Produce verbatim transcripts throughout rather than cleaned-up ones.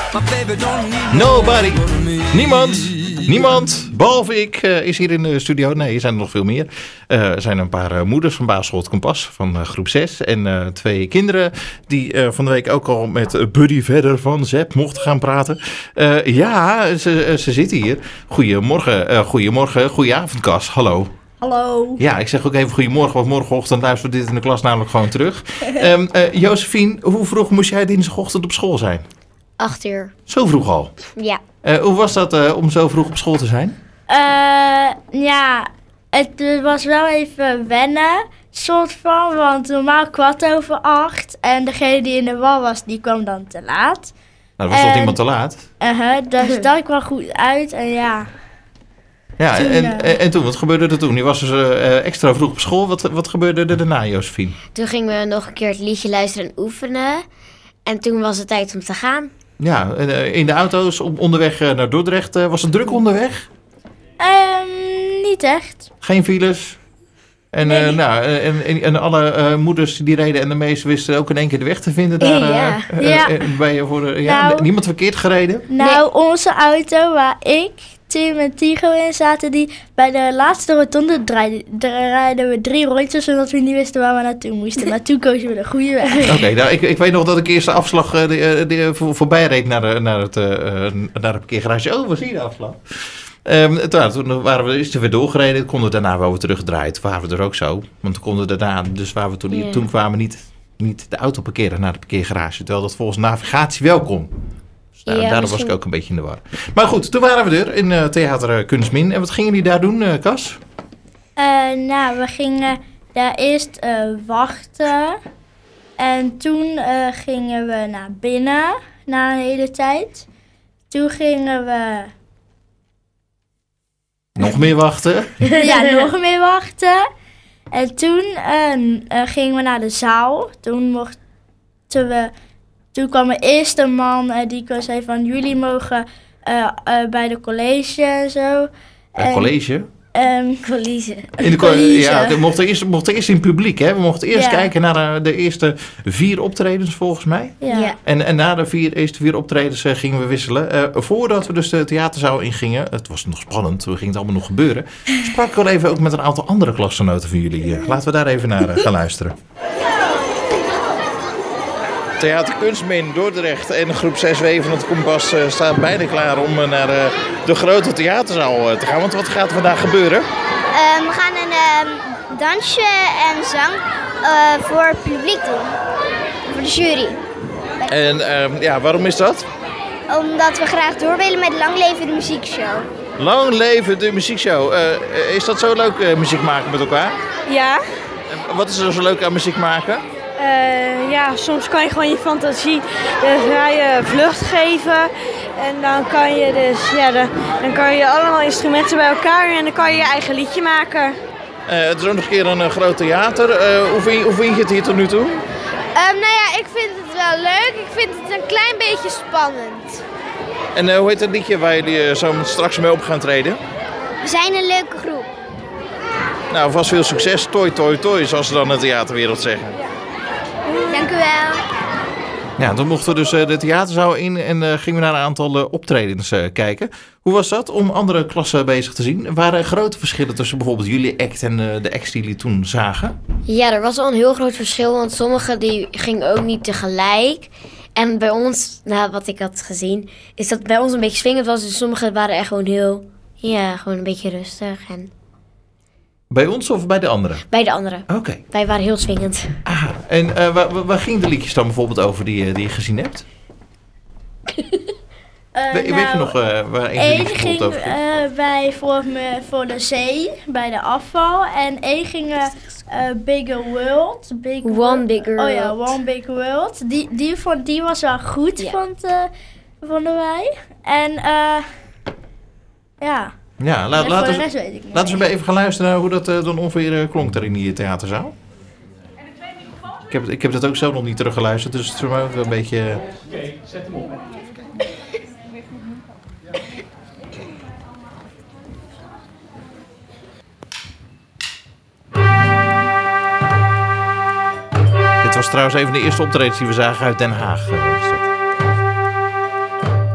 Nobody. Niemand. Niemand, behalve ik, uh, is hier in de studio. Nee, er zijn er nog veel meer. Uh, er zijn een paar uh, moeders van basisschool Het Kompas van uh, groep zes. En uh, twee kinderen die uh, van de week ook al met uh, Buddy Verder van Zep mochten gaan praten. Uh, ja, ze, uh, ze zitten hier. Goedemorgen, uh, goedemorgen, goedenavond Cas, hallo. Hallo. Ja, ik zeg ook even goedemorgen, want morgenochtend luisteren we dit in de klas namelijk gewoon terug. um, uh, Josephine, hoe vroeg moest jij dinsdagochtend op school zijn? Acht uur. Zo vroeg al? Ja. Uh, hoe was dat uh, om zo vroeg op school te zijn? Uh, ja, het was wel even wennen, soort van, want normaal kwart over acht. En degene die in de war was, die kwam dan te laat. Nou, er was en, toch iemand te laat? Uh-huh, dus dat kwam goed uit en ja. Ja, toen, en, uh, en, en toen, wat gebeurde er toen? Je was dus uh, extra vroeg op school. Wat, wat gebeurde er daarna, Josephine? Toen gingen we nog een keer het liedje luisteren en oefenen. En toen was het tijd om te gaan. Ja, in de auto's onderweg naar Dordrecht. Was het druk onderweg? Um, niet echt. Geen files? En, nee. uh, nou, en, en, en alle uh, moeders die reden en de meesten wisten ook in één keer de weg te vinden daar. Ja. Uh, ja. Uh, bij, voor de, ja nou, niemand verkeerd gereden? Nou, nee. Onze auto waar ik, Tim en Tigo in zaten, die bij de laatste rotonde draaiden, draaiden we drie rondjes, zodat we niet wisten waar we naartoe moesten. Maar toen kozen we de goede weg. Oké, okay, nou, ik, ik weet nog dat ik eerst de afslag uh, de, de, voor, voorbij reed naar de, naar het, uh, naar de parkeergarage. Oh, waar zie je de afslag? Um, toen, toen waren we eerst weer doorgereden, konden we daarna wel weer teruggedraaid. Toen waren we er ook zo, want toen konden we daarna, dus waar we toen, yeah. toen kwamen niet, niet de auto parkeren naar de parkeergarage, terwijl dat volgens navigatie wel kon. Dus daar, ja, daarom misschien... was ik ook een beetje in de war. Maar goed, toen waren we er in uh, Theater uh, Kunstmin. En wat gingen jullie daar doen, uh, Cas? Uh, nou, we gingen daar eerst uh, wachten. En toen uh, gingen we naar binnen, na een hele tijd. Toen gingen we... Nog meer wachten? Ja, nog meer wachten. En toen uh, uh, gingen we naar de zaal. Toen mochten we... Toen kwam er eerst een man uh, die zei van jullie mogen uh, uh, bij de college en zo. Bij het college? Um, college. In de college. Ja, we mochten eerst, mochten eerst in het publiek, hè? We mochten eerst ja. kijken naar uh, de eerste vier optredens volgens mij. Ja. ja. En, en na de vier, eerste vier optredens uh, gingen we wisselen. Uh, voordat we dus de theaterzaal ingingen, het was nog spannend, we gingen het allemaal nog gebeuren, sprak ik wel even ook met een aantal andere klasgenoten van jullie. Uh, laten we daar even naar uh, gaan luisteren. Theater Kunstmin Dordrecht en groep zes W van Het Kompas uh, staat bijna klaar om uh, naar uh, de grote theaterzaal uh, te gaan. Want wat gaat er vandaag gebeuren? Uh, we gaan een uh, dansje en zang uh, voor het publiek doen. Voor de jury. En uh, ja, waarom is dat? Omdat we graag door willen met Lang Leven de Muziekshow. Lang Leven de Muziekshow. Uh, is dat zo leuk, uh, muziek maken met elkaar? Ja. En wat is er zo leuk aan muziek maken? Uh, ja, soms kan je gewoon je fantasie de vrije vlucht geven. En dan kan je dus, ja, de, dan kan je allemaal instrumenten bij elkaar en dan kan je je eigen liedje maken. Uh, het is ook nog een keer een uh, groot theater. Uh, hoe, vind, hoe vind je het hier tot nu toe? Um, nou ja, ik vind het wel leuk. Ik vind het een klein beetje spannend. En uh, hoe heet het liedje waar jullie uh, zo straks mee op gaan treden? We zijn een leuke groep. Nou, vast veel succes. Toi, toi, toi, zoals ze dan in de theaterwereld zeggen. Ja. Dank u wel. Ja, toen mochten we dus uh, de theaterzaal in en uh, gingen we naar een aantal uh, optredens uh, kijken. Hoe was dat om andere klassen bezig te zien? Waren er grote verschillen tussen bijvoorbeeld jullie act en uh, de acts die jullie toen zagen? Ja, er was al een heel groot verschil, want sommige die gingen ook niet tegelijk. En bij ons, nou wat ik had gezien, is dat bij ons een beetje swingend was. Dus sommige waren echt gewoon heel, ja, gewoon een beetje rustig en... Bij ons of bij de anderen? Bij de anderen. Oké. Okay. Wij waren heel swingend. Ah, en uh, waar, waar gingen de liedjes dan bijvoorbeeld over die, die je gezien hebt? uh, We, nou, weet je nog uh, waar één liedje ging over ging? Uh, bij voor, me, voor de zee, bij de afval. En één ging uh, Bigger World. Big One world. Bigger World. Oh ja, One Big World. Die, die, vond, die was wel goed, ja. vond, uh, vonden wij. En uh, ja... Ja, laat, en laten, de rest weet ik niet laten we even gaan luisteren naar hoe dat uh, dan ongeveer uh, klonk daar in die theaterzaal. Ik heb, ik heb dat ook zelf nog niet teruggeluisterd, dus het is voor mij ook een beetje... Uh... Oké, okay, zet hem op. Dit was trouwens even de eerste optredens die we zagen uit Den Haag. Uh,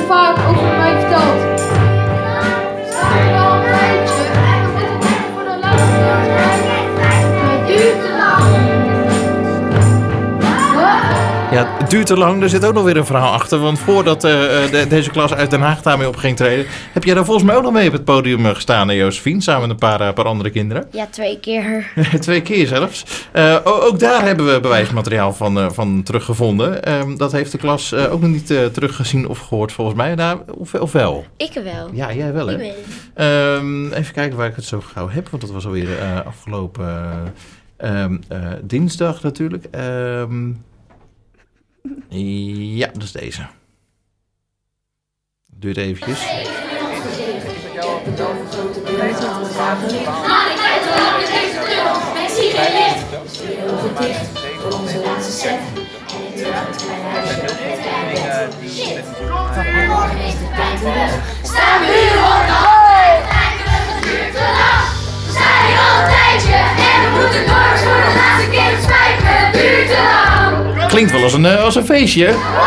vaak over mij verteld. Sta je al een tijdje en we moeten net voor de laatste het duurt te lang. Ja, het duurt te lang. Er zit ook nog weer een verhaal achter. Want voordat uh, de, deze klas uit Den Haag daarmee op ging treden, heb jij daar volgens mij ook nog mee op het podium gestaan, hè, Josephine? Samen met een paar, uh, paar andere kinderen. Ja, twee keer. Twee keer zelfs. Uh, ook daar hebben we bewijsmateriaal van, uh, van teruggevonden. Uh, dat heeft de klas uh, ook nog niet uh, teruggezien of gehoord volgens mij. Nou, of, of wel? Ik wel. Ja, jij wel, hè? Ik weet het. Um, even kijken waar ik het zo gauw heb. Want dat was alweer uh, afgelopen uh, um, uh, dinsdag natuurlijk. Um, ja, dat is deze. Duurt eventjes. Staan we nu op de hooi? Het duurt te lang. We staan hier al een tijdje en we moeten door voor de laatste keer het spijt me. Het duurt te lang. Klinkt wel als een, uh, als een feestje.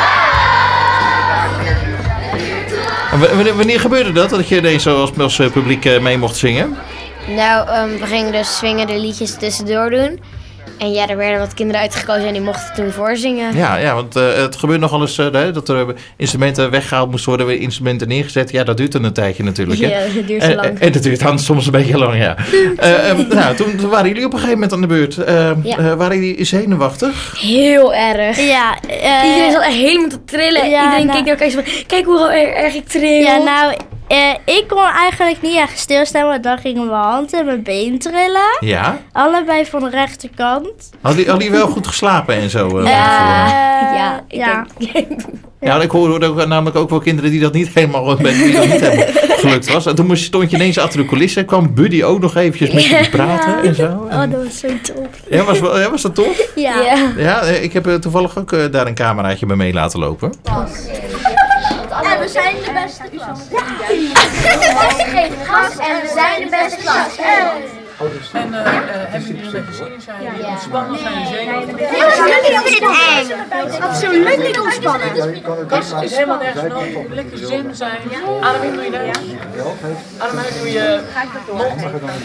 En w- wanneer gebeurde dat? Dat je ineens zo als, als uh, publiek uh, mee mocht zingen? Nou, um, we gingen dus swingende liedjes tussendoor doen. En ja, er werden wat kinderen uitgekozen en die mochten toen voorzingen. Ja, ja, want uh, het gebeurt nogal eens uh, dat er uh, instrumenten weggehaald moesten worden, weer instrumenten neergezet. Ja, dat duurt dan een tijdje natuurlijk. Hè? Ja, dat duurt zo lang. En, en dat duurt dan soms een beetje lang, ja. uh, um, nou, toen, toen waren jullie op een gegeven moment aan de beurt. Uh, Ja. uh, waren jullie zenuwachtig? Heel erg. Ja, uh, Iedereen zat echt helemaal te trillen. Ja, Iedereen nou- keek naar elkaar en zei van, kijk hoe er- erg ik tril. ja, nou, uh, ik kon eigenlijk niet echt stilstaan, want dan gingen mijn hand en mijn been trillen. Ja. Allebei van de rechterkant. Hadden jullie, hadden jullie wel goed geslapen en zo? Uh, Uh, ja, ik ja. denk... Ja, ik hoorde ook, namelijk ook wel kinderen die dat niet helemaal, die dat niet helemaal gelukt was. En toen moest, stond je ineens achter de coulissen. Kwam Buddy ook nog eventjes met je praten en zo. Oh, En, dat was zo tof. ja, was, wel- ja, was dat tof? Ja. Ja. Ja, eh, ik heb uh, toevallig ook uh, daar een cameraatje bij mee laten lopen. En we zijn de beste klas. We geven gas en we zijn de beste klas. En uh, uh, hebben jullie er een beetje zin in? Zijn jullie ontspannen? Zijn jullie zenuwachtig? Absoluut niet, ik vind het eng. Absoluut niet ontspannen. Is, is helemaal nergens nodig. Lekker zen zijn. Adem in, doe je neus. Adem uit, doe je mond.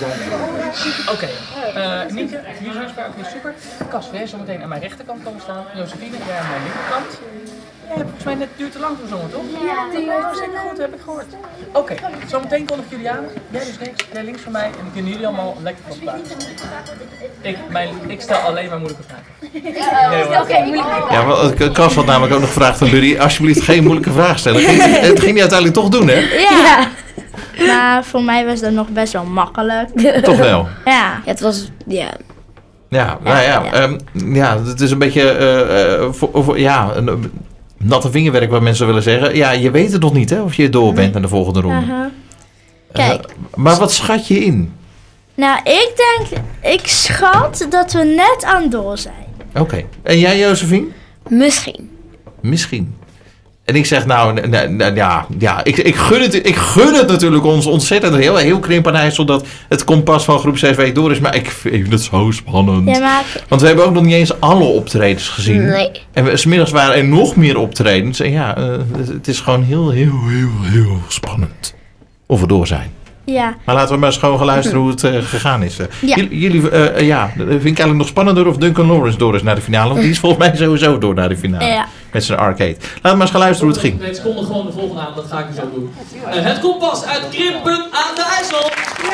Oké. Okay. Uh, Nieke, jullie zijn sprak. Oké, super. Cas, jij zo meteen aan mijn rechterkant komen staan. Josephine, jij aan mijn linkerkant. Jij hebt volgens mij net duurt te lang gezongen, toch? Ja. Dat was zeker goed, heb ik gehoord. Oké, okay. Zometeen kondig ik jullie aan. Jij dus rechts, jij links van mij. En dan kunnen jullie allemaal lekker van praten. Ik, mijn, ik stel alleen maar moeilijke vragen. Stel geen moeilijke vragen. Ja, maar Cas had namelijk ook nog gevraagd aan Buddy, alsjeblieft geen moeilijke vraag stellen. Ging, het ging hij uiteindelijk toch doen, hè? Ja. Maar voor mij was dat nog best wel makkelijk. Toch wel. Ja. Ja, het was... Ja. Ja, nou ja, Ja. um, ja, het is een beetje, uh, uh, voor, voor, ja, een, een natte vingerwerk wat mensen willen zeggen. Ja, je weet het nog niet, hè, of je door bent naar de volgende ronde. Uh-huh. Kijk. Uh, maar wat schat je in? Nou, ik denk, ik schat dat we net aan door zijn. Oké. Okay. En jij, Josephine? Misschien. Misschien. En ik zeg nou, n- n- n- ja, ja ik, ik, gun het, ik gun het natuurlijk ons ontzettend heel, heel krimp aan IJssel dat het kompas van groep zes week door is. Maar ik vind het zo spannend. Ja, maar... Want we hebben ook nog niet eens alle optredens gezien. Nee. En we, 's middags waren er nog meer optredens. En ja, uh, het is gewoon heel, heel, heel, heel spannend. Of we door zijn. Ja. Maar laten we maar eens gewoon gaan luisteren hoe het uh, gegaan is. Uh, Ja. Jullie, jullie uh, uh, ja, vind ik eigenlijk nog spannender of Duncan Lawrence door is naar de finale. Want die is volgens mij sowieso door naar de finale. Ja. Met zijn arcade. Laten we maar eens gaan luisteren hoe het ging. Nee, het komt gewoon de volgende aan, dat ga ik nu zo doen. Uh, het kompas uit Krimpen aan de IJssel.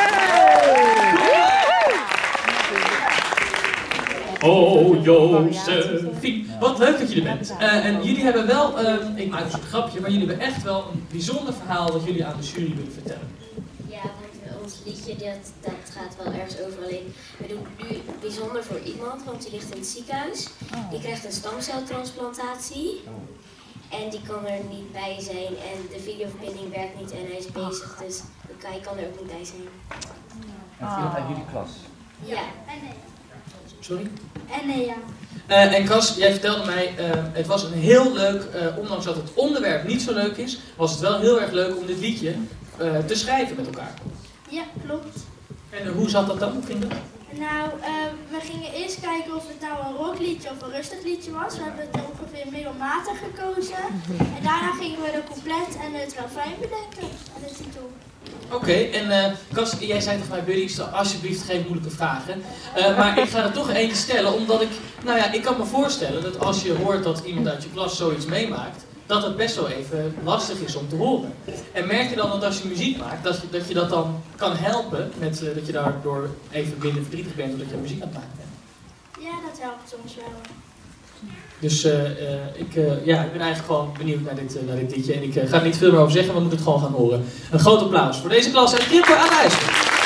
Oh, Josephine. Wat leuk dat jullie er bent. Uh, en jullie hebben wel, uh, ik maak dus een grapje, maar jullie hebben echt wel een bijzonder verhaal dat jullie aan de jury willen vertellen. Ja, want ons liedje dat, dat gaat wel ergens over. Alleen we doen nu bijzonder voor iemand, want die ligt in het ziekenhuis. Die krijgt een stamceltransplantatie. En die kan er niet bij zijn en de videoverbinding werkt niet en hij is bezig, dus hij kan er ook niet bij zijn. En iemand uit jullie klas? Ja. Sorry? En nee, ja. Uh, en Cas, jij vertelde mij, uh, het was een heel leuk, uh, ondanks dat het onderwerp niet zo leuk is, was het wel heel erg leuk om dit liedje uh, te schrijven met elkaar. Ja, klopt. En uh, hoe zat dat dan? Hoe ging dat? Nou, uh, we gingen eerst kijken of het nou een rockliedje of een rustig liedje was. We hebben het ongeveer middelmatig gekozen. En daarna gingen we de couplet en neutraal vrij bedenken aan de titel. Oké, okay, en uh, Cas, jij zei tegen mij, Buddy, stel alsjeblieft geen moeilijke vragen. Uh, maar ik ga er toch eentje stellen, omdat ik, nou ja, ik kan me voorstellen dat als je hoort dat iemand uit je klas zoiets meemaakt, dat het best wel even lastig is om te horen. En merk je dan dat als je muziek maakt, dat je dat, je dat dan kan helpen, met, uh, dat je daardoor even minder verdrietig bent omdat je muziek aan het maken bent? Ja, dat helpt soms wel. Dus uh, uh, ik, uh, ja, ik ben eigenlijk gewoon benieuwd naar dit, uh, naar dit liedje. En ik uh, ga er niet veel meer over zeggen, we moeten het gewoon gaan horen. Een groot applaus voor deze klas en Krippen aan huis.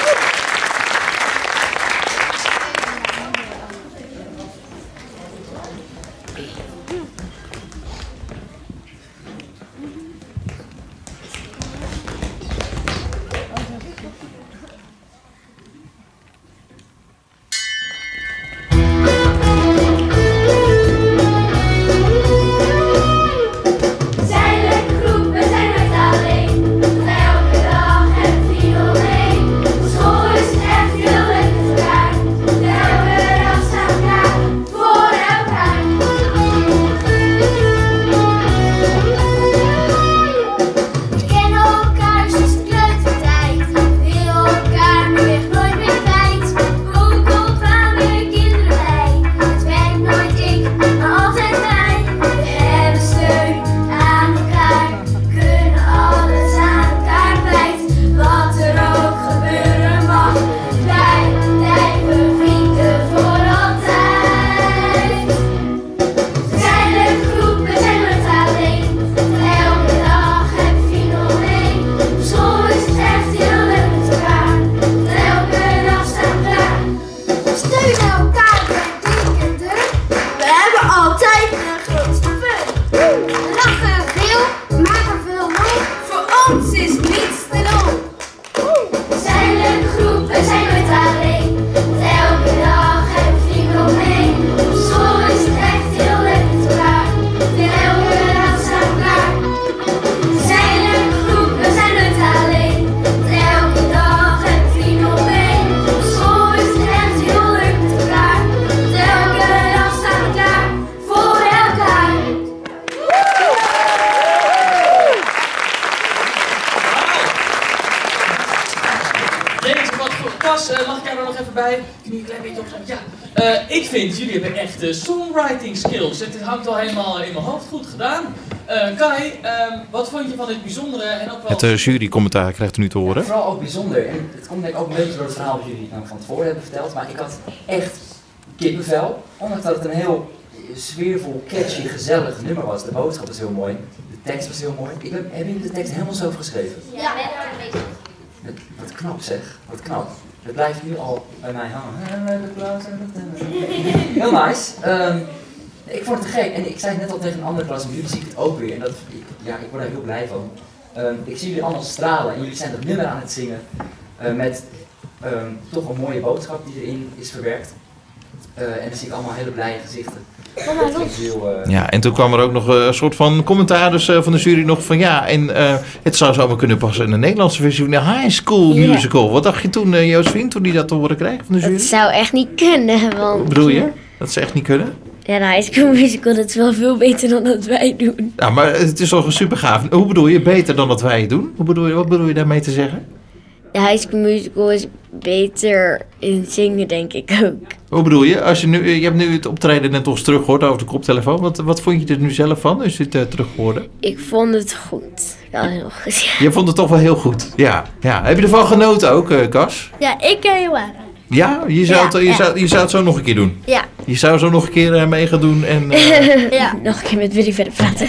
De songwriting skills. Het hangt al helemaal in mijn hoofd. Goed gedaan. Uh, Kai, uh, wat vond je van dit bijzondere en ook wel... Het uh, jurycommentaar krijgt u nu te horen. Ja, vooral ook bijzonder. En het komt denk ik ook een beetje door het verhaal dat jullie nou van tevoren hebben verteld. Maar ik had echt kippenvel. Ondanks dat het een heel sfeervol, catchy, gezellig nummer was. De boodschap was heel mooi. De tekst was heel mooi. Ik heb, hebben jullie de tekst helemaal zelf geschreven? Ja, we hebben het een beetje. Wat knap zeg. Wat knap. Het blijft nu al bij mij hangen. Heel nice. Um, ik vond het te gek. En ik zei net al tegen een andere klas, en jullie zie ik het ook weer. En dat, ik, ja, ik word daar heel blij van. Um, ik zie jullie allemaal stralen en jullie zijn dat nummer aan het zingen. Uh, met um, toch een mooie boodschap die erin is verwerkt. Uh, en dan zie ik allemaal hele blije gezichten. Heel, uh... Ja, en toen kwam er ook nog een soort van commentaar dus, uh, van de jury nog van ja, en uh, het zou zomaar kunnen passen in de Nederlandse versie van de High School Musical. Ja. Wat dacht je toen, uh, Josephine, toen die dat te horen kreeg van de jury? Dat zou echt niet kunnen, want... Wat bedoel je? Dat ze echt niet kunnen? Ja, de High School Musical, dat is wel veel beter dan dat wij doen. Ja, maar het is toch super gaaf. Hoe bedoel je, beter dan dat wij het doen? Hoe bedoel je, wat bedoel je daarmee te zeggen? De High School Musical is beter in zingen, denk ik ook. Hoe bedoel je? Als je, nu, je hebt nu het optreden net ons teruggehoord over de koptelefoon. Wat, wat vond je er nu zelf van, als je het uh, terughoorde? Ik vond het goed. Wel heel goed, ja. Je vond het toch wel heel goed? Ja. ja. Heb je ervan genoten ook, uh, Cas? Ja, ik uh, heel erg. Ja? Je zou, ja, het, je, ja. Zou, je zou het zo nog een keer doen? Ja. Je zou zo nog een keer uh, mee gaan doen en... Uh... ja. Nog een keer met Willy verder praten.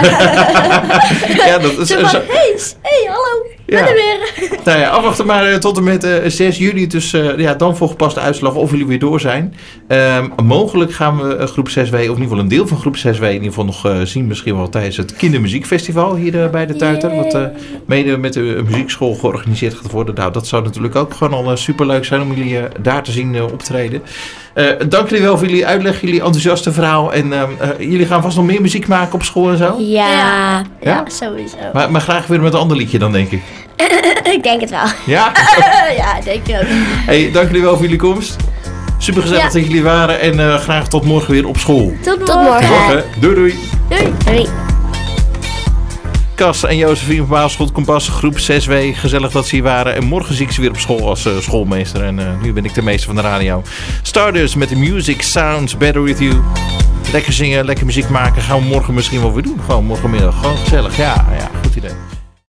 ja, dat is... Zo van, hey, hey, hallo. Ja. Ben er weer. Nou ja, afwachten maar uh, tot en met uh, zes juli. Dus uh, ja, dan volgt pas de uitslag of jullie weer door zijn. Um, mogelijk gaan we uh, groep zes W, of in ieder geval een deel van groep zes W... in ieder geval nog uh, zien, misschien wel tijdens het Kindermuziekfestival hier uh, bij de Tuiter. Yeah. Wat uh, mede met de uh, muziekschool georganiseerd gaat worden. Nou, dat zou natuurlijk ook gewoon al uh, superleuk zijn om jullie uh, daar te zien uh, optreden. Uh, dank jullie wel voor jullie uitleg, jullie enthousiaste verhaal. En uh, uh, jullie gaan vast nog meer muziek maken op school en zo? Ja, ja, ja sowieso. Maar, maar graag weer met een ander liedje dan, denk ik. Ik denk het wel. Ja? ja, denk ik ook. Hey, dank jullie wel voor jullie komst. Super gezellig ja. dat jullie waren. En uh, graag tot morgen weer op school. Tot morgen. Tot morgen. Tot morgen. Doei doei. Doei. Doei. Cas en Josephine van Baalschot, Kompas, groep zes W. Gezellig dat ze hier waren. En morgen zie ik ze weer op school als uh, schoolmeester. En uh, nu ben ik de meester van de radio. Stardust met The Music Sounds Better With You. Lekker zingen, lekker muziek maken. Gaan we morgen misschien wel weer doen. Gewoon morgenmiddag. Gewoon gezellig. Ja, ja.